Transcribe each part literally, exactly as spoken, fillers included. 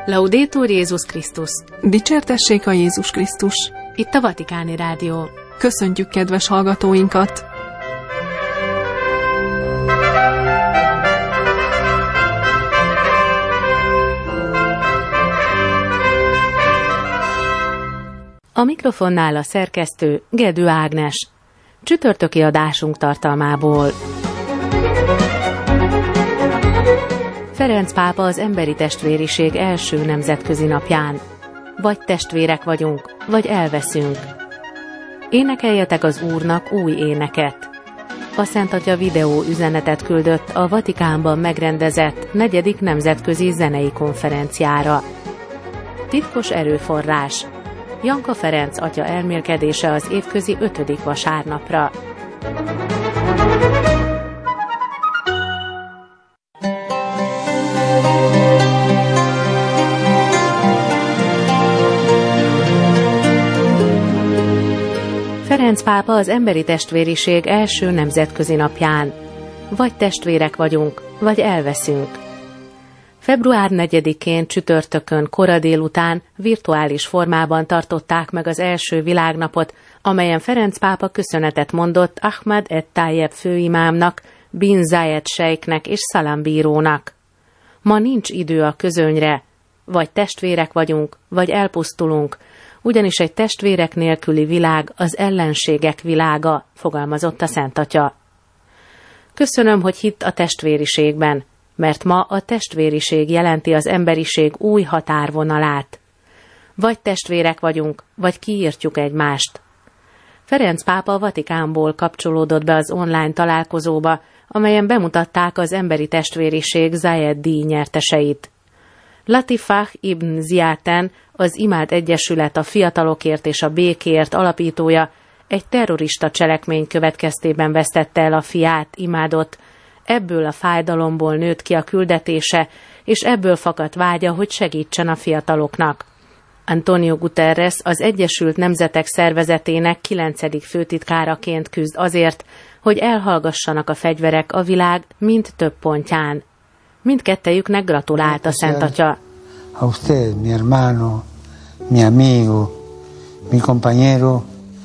Laudetur Jézus Krisztus! Dicsértessék a Jézus Krisztus! Itt a Vatikáni Rádió. Köszöntjük kedves hallgatóinkat! A mikrofonnál a szerkesztő Gedő Ágnes. Csütörtöki adásunk tartalmából. Ferenc pápa az emberi testvériség első nemzetközi napján. Vagy testvérek vagyunk, vagy elveszünk. Énekeljetek az Úrnak új éneket. A Szent Atya videó üzenetet küldött a Vatikánban megrendezett negyedik nemzetközi zenei konferenciára. Titkos erőforrás. Janka Ferenc atya elmélkedése az évközi ötödik vasárnapra. Ferenc pápa az emberi testvériség első nemzetközi napján. Vagy testvérek vagyunk, vagy elveszünk. február negyedikén csütörtökön kora délután virtuális formában tartották meg az első világnapot, amelyen Ferenc pápa köszönetet mondott Ahmad et-Tayeb főimámnak, Bin Zayed sejknek és Salam bírónak. Ma nincs idő a közönyre, vagy testvérek vagyunk, vagy elpusztulunk, ugyanis egy testvérek nélküli világ az ellenségek világa, fogalmazott a Szent Atya. Köszönöm, hogy hitt a testvériségben, mert ma a testvériség jelenti az emberiség új határvonalát. Vagy testvérek vagyunk, vagy kiírtjuk egymást. Ferenc pápa a Vatikánból kapcsolódott be az online találkozóba, amelyen bemutatták az emberi testvériség Zayed-díj nyerteseit. Latifah ibn Ziyaten, az Imád Egyesület a fiatalokért és a békéért alapítója, egy terrorista cselekmény következtében vesztette el a fiát, Imádot. Ebből a fájdalomból nőtt ki a küldetése, és ebből fakadt vágya, hogy segítsen a fiataloknak. Antonio Guterres, az Egyesült Nemzetek Szervezetének kilencedik főtitkáraként küzd azért, hogy elhallgassanak a fegyverek a világ mind több pontján. Mindkettejüknek gratulált a Szent Atya. A usted, mi hermano, mi amigo, mi compañero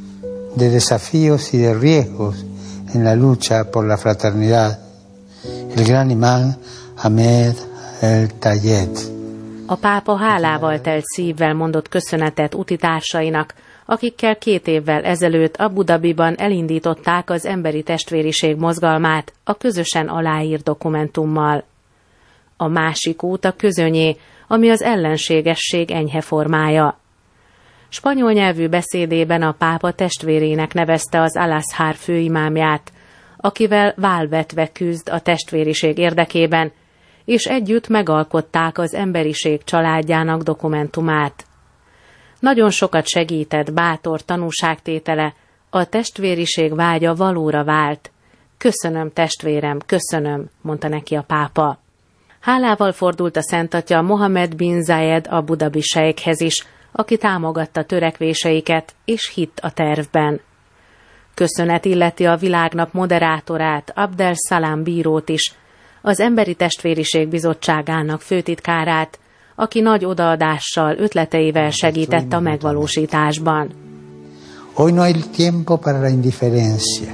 de desafíos y de riesgos en la lucha por la fraternidad, el gran imán Ahmed el-Tayeb. A pápa hálával telt szívvel mondott köszönetet utitársainak, akikkel két évvel ezelőtt Abu Dhabiban elindították az emberi testvériség mozgalmát a közösen aláírt dokumentummal. A másik út a közönyé, ami az ellenségesség enyhe formája. Spanyol nyelvű beszédében a pápa testvérének nevezte az Al-Azhar főimámját, akivel válvetve küzd a testvériség érdekében, és együtt megalkották az emberiség családjának dokumentumát. Nagyon sokat segített bátor tanúságtétele, a testvériség vágya valóra vált. Köszönöm, testvérem, köszönöm, mondta neki a pápa. Hálával fordult a Szent Atya Mohammed bin Zayed Abu Dhabi sejkhez is, aki támogatta törekvéseiket és hitt a tervben. Köszönet illeti a világnap moderátorát, Abdel Salam bírót is, az Emberi Testvériség Bizottságának főtitkárát, aki nagy odaadással, ötleteivel segített a megvalósításban. Hoy no hay tiempo para la indiferencia.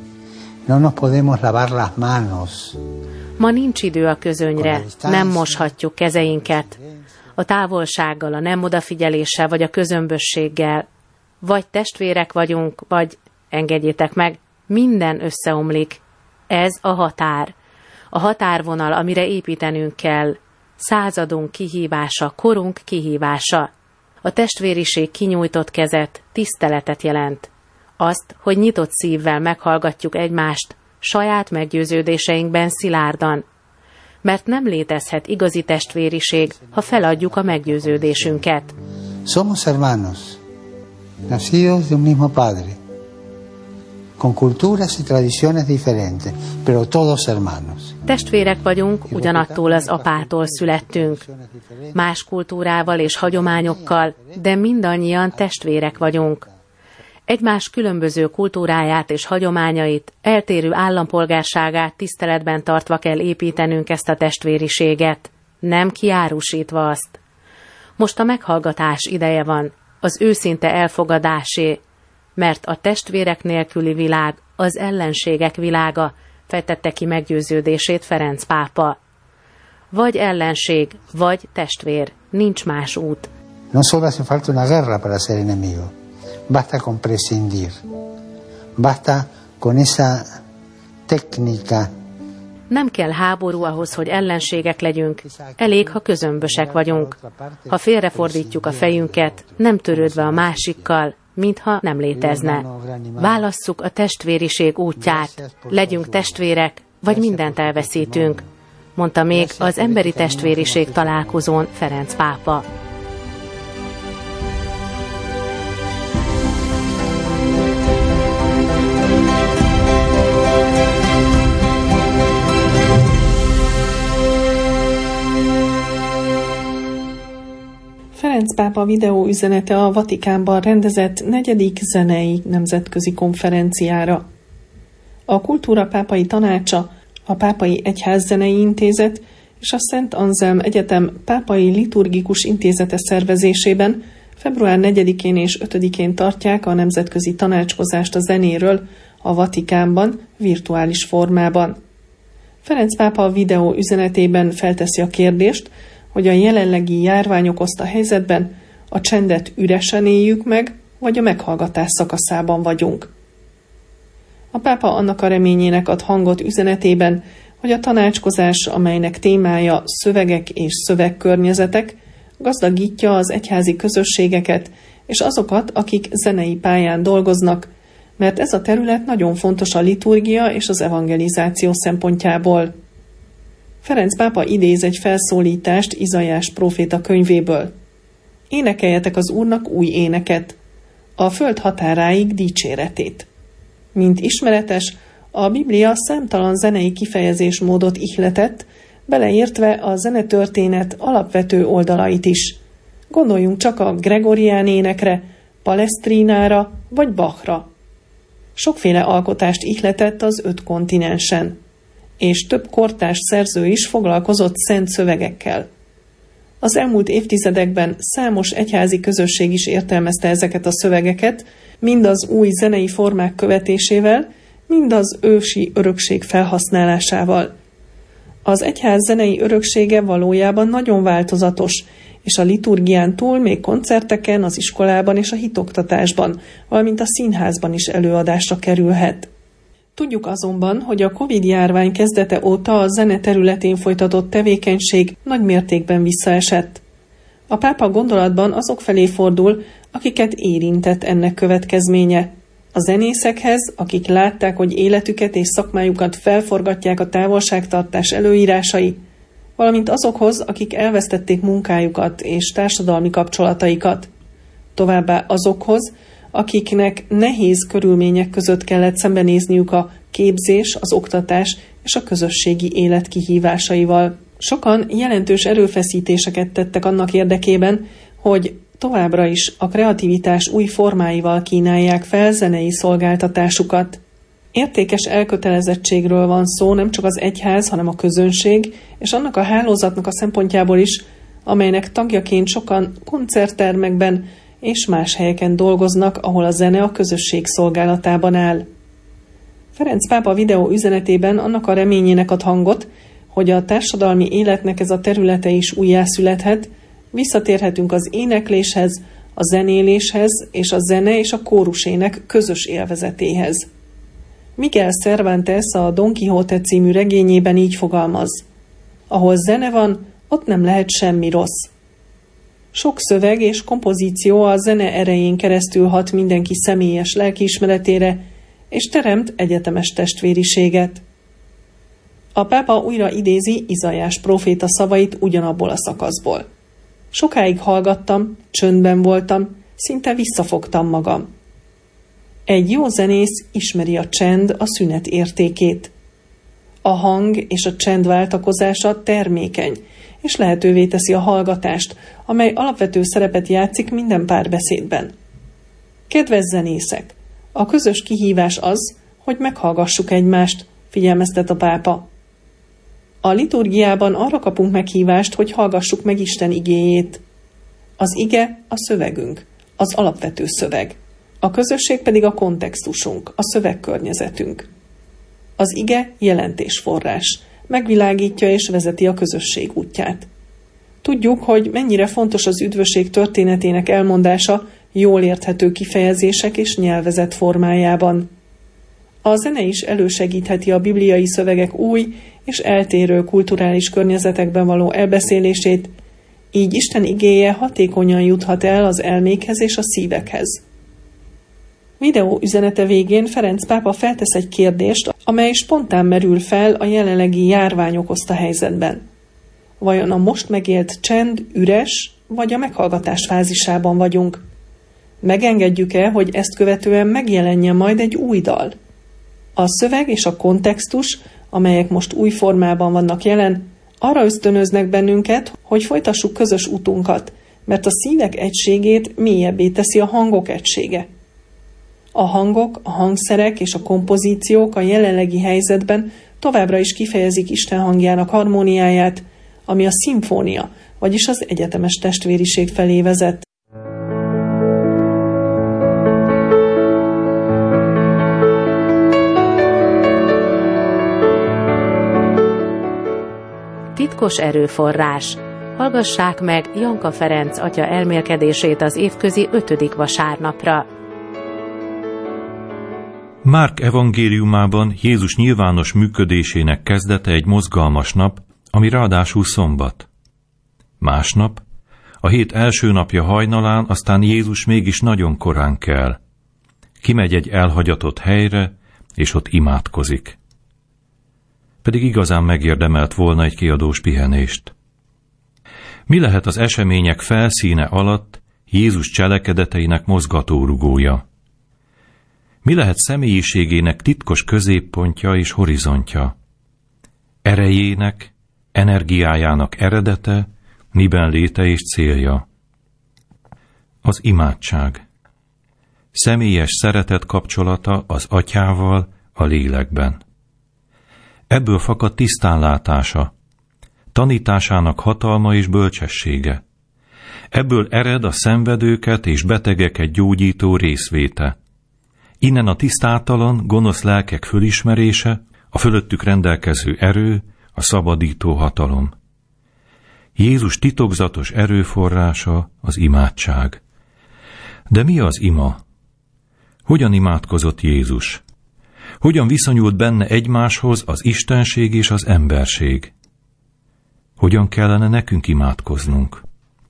No nos podemos lavar las manos. Ma nincs idő a közönyre, nem moshatjuk kezeinket. A távolsággal, a nem odafigyeléssel vagy a közömbösséggel. Vagy testvérek vagyunk, vagy, engedjétek meg, minden összeomlik. Ez a határ. A határvonal, amire építenünk kell. Századunk kihívása, korunk kihívása. A testvériség kinyújtott kezet, tiszteletet jelent. Azt, hogy nyitott szívvel meghallgatjuk egymást, saját meggyőződéseinkben szilárdan. Mert nem létezhet igazi testvériség, ha feladjuk a meggyőződésünket. Somos hermanos, nacidos de un mismo padre, con culturas y tradiciones diferentes, pero todos hermanos. Testvérek vagyunk, ugyanattól az apától születtünk. Más kultúrával és hagyományokkal, de mindannyian testvérek vagyunk. Egymás különböző kultúráját és hagyományait, eltérő állampolgárságát tiszteletben tartva kell építenünk ezt a testvériséget, nem kiárusítva azt. Most a meghallgatás ideje van, az őszinte elfogadásé, mert a testvérek nélküli világ az ellenségek világa, fejtette ki meggyőződését Ferenc pápa. Vagy ellenség, vagy testvér, nincs más út. No solo hace falta una guerra para ser enemigo. Basta con prescindir. Basta con esa técnica. Nem kell háború ahhoz, hogy ellenségek legyünk. Elég, ha közömbösek vagyunk. Ha félrefordítjuk a fejünket, nem törődve a másikkal, mintha nem létezne. Válasszuk a testvériség útját. Legyünk testvérek, vagy mindent elveszítünk, mondta még az emberi testvériség találkozón Ferenc pápa. Ferenc pápa videóüzenete a Vatikánban rendezett negyedik zenei nemzetközi konferenciára. A Kultúra Pápai Tanácsa, a Pápai Egyházzenei Intézet és a Szent Anzelm Egyetem Pápai Liturgikus Intézete szervezésében február negyedikén és ötödikén tartják a nemzetközi tanácskozást a zenéről a Vatikánban, virtuális formában. Ferenc pápa a videó üzenetében felteszi a kérdést, hogy a jelenlegi járvány okozta helyzetben a csendet üresen éljük meg, vagy a meghallgatás szakaszában vagyunk. A pápa annak a reményének ad hangot üzenetében, hogy a tanácskozás, amelynek témája szövegek és szövegkörnyezetek, gazdagítja az egyházi közösségeket és azokat, akik zenei pályán dolgoznak, mert ez a terület nagyon fontos a liturgia és az evangelizáció szempontjából. Ferenc pápa idéz egy felszólítást Izaiás próféta könyvéből. Énekeljetek az Úrnak új éneket, a föld határáig dicséretét. Mint ismeretes, a Biblia számtalan zenei kifejezésmódot ihletett, beleértve a zenetörténet alapvető oldalait is. Gondoljunk csak a gregorián énekre, Palestrinára vagy Bachra. Sokféle alkotást ihletett az öt kontinensen, és több kortárs szerző is foglalkozott szent szövegekkel. Az elmúlt évtizedekben számos egyházi közösség is értelmezte ezeket a szövegeket, mind az új zenei formák követésével, mind az ősi örökség felhasználásával. Az egyház zenei öröksége valójában nagyon változatos, és a liturgián túl még koncerteken, az iskolában és a hitoktatásban, valamint a színházban is előadásra kerülhet. Tudjuk azonban, hogy a Covid-járvány kezdete óta a zene területén folytatott tevékenység nagy mértékben visszaesett. A pápa gondolatban azok felé fordul, akiket érintett ennek következménye. A zenészekhez, akik látták, hogy életüket és szakmájukat felforgatják a távolságtartás előírásai, valamint azokhoz, akik elvesztették munkájukat és társadalmi kapcsolataikat. Továbbá azokhoz, akiknek nehéz körülmények között kellett szembenézniük a képzés, az oktatás és a közösségi élet kihívásaival. Sokan jelentős erőfeszítéseket tettek annak érdekében, hogy továbbra is a kreativitás új formáival kínálják fel zenei szolgáltatásukat. Értékes elkötelezettségről van szó nem csak az egyház, hanem a közönség, és annak a hálózatnak a szempontjából is, amelynek tagjaként sokan koncerttermekben és más helyeken dolgoznak, ahol a zene a közösség szolgálatában áll. Ferenc pápa videó üzenetében annak a reményének ad hangot, hogy a társadalmi életnek ez a területe is újjászülethet, visszatérhetünk az énekléshez, a zenéléshez és a zene és a kórusének közös élvezetéhez. Miguel Cervantes a Don Quixote című regényében így fogalmaz: ahol zene van, ott nem lehet semmi rossz. Sok szöveg és kompozíció a zene erején keresztül hat mindenki személyes lelkiismeretére, és teremt egyetemes testvériséget. A pápa újra idézi Izaiás próféta szavait ugyanabból a szakaszból. Sokáig hallgattam, csöndben voltam, szinte visszafogtam magam. Egy jó zenész ismeri a csend, a szünet értékét. A hang és a csend váltakozása termékeny, és lehetővé teszi a hallgatást, amely alapvető szerepet játszik minden párbeszédben. Kedves zenészek! A közös kihívás az, hogy meghallgassuk egymást, figyelmeztet a pápa. A liturgiában arra kapunk meghívást, hogy hallgassuk meg Isten igéjét. Az ige a szövegünk, az alapvető szöveg. A közösség pedig a kontextusunk, a szövegkörnyezetünk. Az ige jelentésforrás, megvilágítja és vezeti a közösség útját. Tudjuk, hogy mennyire fontos az üdvösség történetének elmondása jól érthető kifejezések és nyelvezet formájában. A zene is elősegítheti a bibliai szövegek új és eltérő kulturális környezetekben való elbeszélését, így Isten igéje hatékonyan juthat el az elmékhez és a szívekhez. Videó üzenete végén Ferenc pápa feltesz egy kérdést, amely spontán merül fel a jelenlegi járvány okozta helyzetben. Vajon a most megélt csend üres, vagy a meghallgatás fázisában vagyunk? Megengedjük-e, hogy ezt követően megjelenjen majd egy új dal? A szöveg és a kontextus, amelyek most új formában vannak jelen, arra ösztönöznek bennünket, hogy folytassuk közös utunkat, mert a szívek egységét mélyebbé teszi a hangok egysége. A hangok, a hangszerek és a kompozíciók a jelenlegi helyzetben továbbra is kifejezik Isten hangjának harmóniáját, ami a szimfónia, vagyis az egyetemes testvériség felé vezet. Titkos erőforrás. Hallgassák meg Janka Ferenc atya elmélkedését az évközi ötödik vasárnapra. Márk evangéliumában Jézus nyilvános működésének kezdete egy mozgalmas nap, ami ráadásul szombat. Másnap, a hét első napja hajnalán aztán Jézus mégis nagyon korán kell. Kimegy egy elhagyatott helyre, és ott imádkozik. Pedig igazán megérdemelt volna egy kiadós pihenést. Mi lehet az események felszíne alatt Jézus cselekedeteinek mozgatórugója? Mi lehet személyiségének titkos középpontja és horizontja? Erejének, energiájának eredete, miben léte és célja? Az imádság. Személyes szeretet kapcsolata az Atyával a lélekben. Ebből fakad tisztánlátása, tanításának hatalma és bölcsessége. Ebből ered a szenvedőket és betegeket gyógyító részvéte. Innen a tisztátalan, gonosz lelkek fölismerése, a fölöttük rendelkező erő, a szabadító hatalom. Jézus titokzatos erőforrása az imádság. De mi az ima? Hogyan imádkozott Jézus? Hogyan viszonyult benne egymáshoz az istenség és az emberség? Hogyan kellene nekünk imádkoznunk?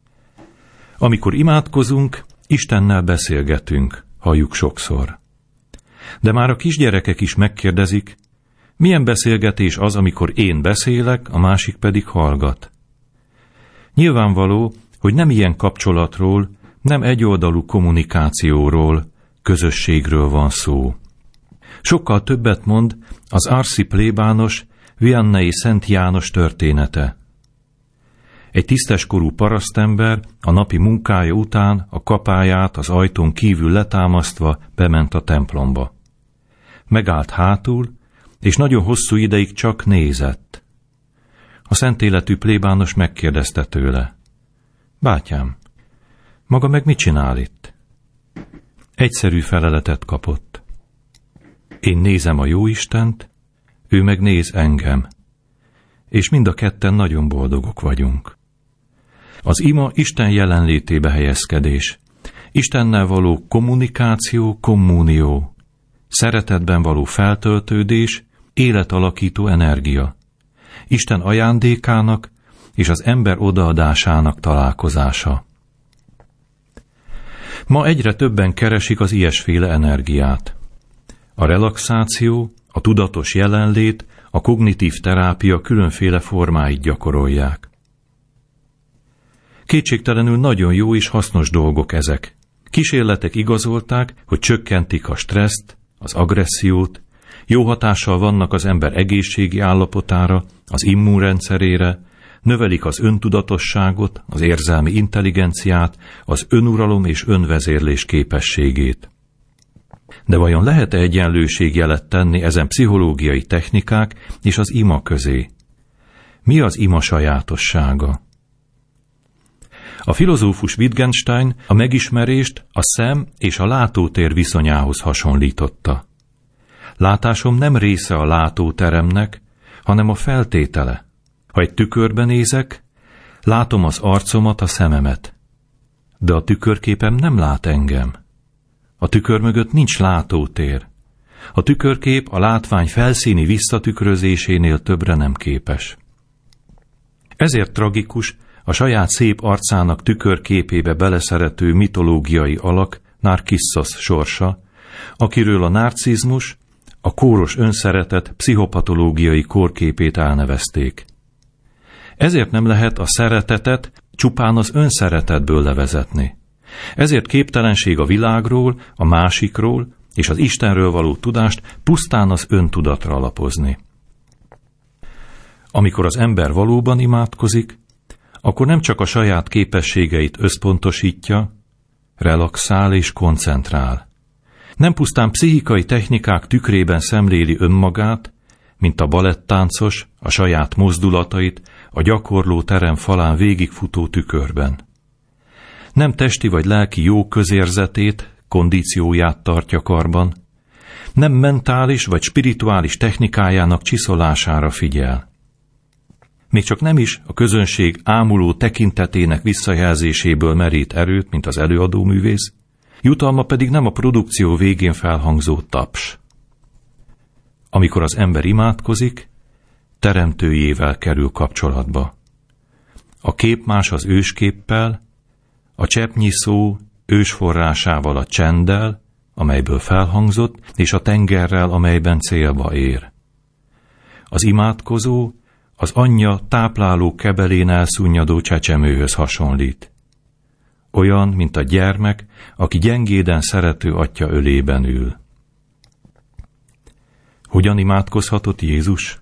Amikor imádkozunk, Istennel beszélgetünk, halljuk sokszor. De már a kisgyerekek is megkérdezik, milyen beszélgetés az, amikor én beszélek, a másik pedig hallgat. Nyilvánvaló, hogy nem ilyen kapcsolatról, nem egyoldalú kommunikációról, közösségről van szó. Sokkal többet mond az Arszi plébános, Viannai Szent János története. Egy tiszteskorú parasztember a napi munkája után a kapáját az ajtón kívül letámasztva bement a templomba. Megállt hátul, és nagyon hosszú ideig csak nézett. A szent életű plébános megkérdezte tőle: Bátyám, maga meg mit csinál itt? Egyszerű feleletet kapott: Én nézem a Jóistent, ő meg néz engem, és mind a ketten nagyon boldogok vagyunk. Az ima Isten jelenlétébe helyezkedés, Istennel való kommunikáció, kommunió, szeretetben való feltöltődés, életalakító energia, Isten ajándékának és az ember odaadásának találkozása. Ma egyre többen keresik az ilyesféle energiát. A relaxáció, a tudatos jelenlét, a kognitív terápia különféle formáit gyakorolják. Kétségtelenül nagyon jó és hasznos dolgok ezek. Kísérletek igazolták, hogy csökkentik a stresszt, az agressziót, jó hatással vannak az ember egészségi állapotára, az immunrendszerére, növelik az öntudatosságot, az érzelmi intelligenciát, az önuralom és önvezérlés képességét. De vajon lehet-e egyenlőségjelet tenni ezen pszichológiai technikák és az ima közé? Mi az ima sajátossága? A filozófus Wittgenstein a megismerést a szem és a látótér viszonyához hasonlította. Látásom nem része a látóteremnek, hanem a feltétele. Ha egy tükörbe nézek, látom az arcomat, a szememet. De a tükörképem nem lát engem. A tükör mögött nincs látótér. A tükörkép a látvány felszíni visszatükrözésénél többre nem képes. Ezért tragikus a saját szép arcának tükörképébe beleszerető mitológiai alak, Narkiszos sorsa, akiről a narcizmus, a kóros önszeretet pszichopatológiai kórképét elnevezték. Ezért nem lehet a szeretetet csupán az önszeretetből levezetni. Ezért képtelenség a világról, a másikról és az Istenről való tudást pusztán az öntudatra alapozni. Amikor az ember valóban imádkozik, akkor nem csak a saját képességeit összpontosítja, relaxál és koncentrál. Nem pusztán pszichikai technikák tükrében szemléli önmagát, mint a balettáncos, a saját mozdulatait a gyakorló terem falán végigfutó tükörben. Nem testi vagy lelki jó közérzetét, kondícióját tartja karban, nem mentális vagy spirituális technikájának csiszolására figyel. Még csak nem is a közönség ámuló tekintetének visszajelzéséből merít erőt, mint az előadóművész, jutalma pedig nem a produkció végén felhangzó taps. Amikor az ember imádkozik, teremtőjével kerül kapcsolatba. A kép más az ősképpel, a cseppnyi szó ősforrásával, a csenddel, amelyből felhangzott, és a tengerrel, amelyben célba ér. Az imádkozó az anyja tápláló kebelén elszunnyadó csecsemőhöz hasonlít. Olyan, mint a gyermek, aki gyengéden szerető atya ölében ül. Hogyan imádkozhatott Jézus?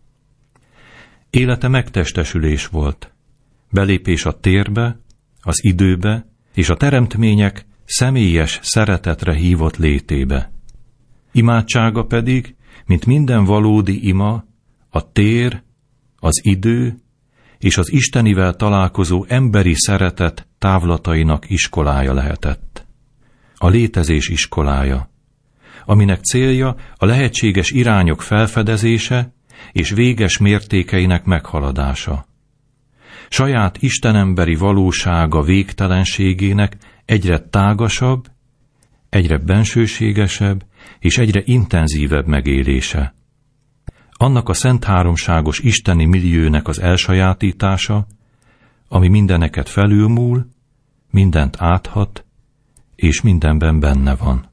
Élete megtestesülés volt, belépés a térbe, az időbe és a teremtmények személyes szeretetre hívott létébe. Imádsága pedig, mint minden valódi ima, a tér, az idő és az Istenivel találkozó emberi szeretet távlatainak iskolája lehetett. A létezés iskolája, aminek célja a lehetséges irányok felfedezése és véges mértékeinek meghaladása. Saját istenemberi valósága végtelenségének egyre tágasabb, egyre bensőségesebb és egyre intenzívebb megélése. Annak a szent háromságos isteni milliónek az elsajátítása, ami mindeneket felülmúl, mindent áthat, és mindenben benne van.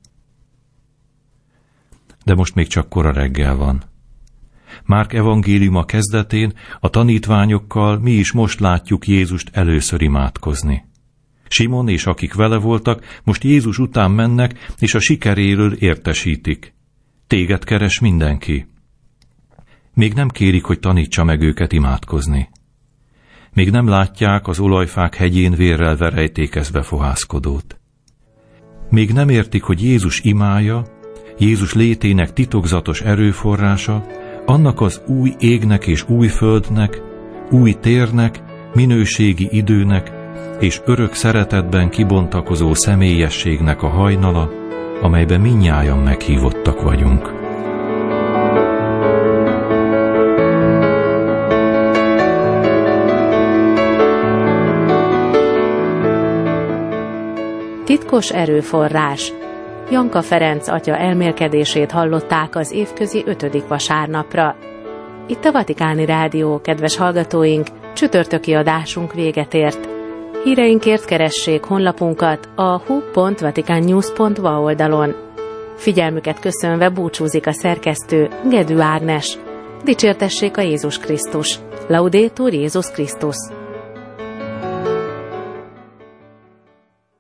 De most még csak kora reggel van. Márk evangéliuma kezdetén a tanítványokkal mi is most látjuk Jézust először imádkozni. Simon és akik vele voltak, most Jézus után mennek, és a sikeréről értesítik. Téged keres mindenki. Még nem kérik, hogy tanítsa meg őket imádkozni. Még nem látják az olajfák hegyén vérrel verejtékezve fohászkodót. Még nem értik, hogy Jézus imája, Jézus létének titokzatos erőforrása, annak az új égnek és új földnek, új térnek, minőségi időnek és örök szeretetben kibontakozó személyességnek a hajnala, amelyben mindnyájan meghívottak vagyunk. Titkos erőforrás. Janka Ferenc atya elmélkedését hallották az évközi ötödik vasárnapra. Itt a Vatikáni Rádió, kedves hallgatóink, csütörtöki adásunk véget ért. Híreinkért keressék honlapunkat a hu pont vaticannews pont va oldalon. Figyelmüket köszönve búcsúzik a szerkesztő, Gedő Ágnes. Dicsértessék a Jézus Krisztus. Laudetur Jézus Krisztus.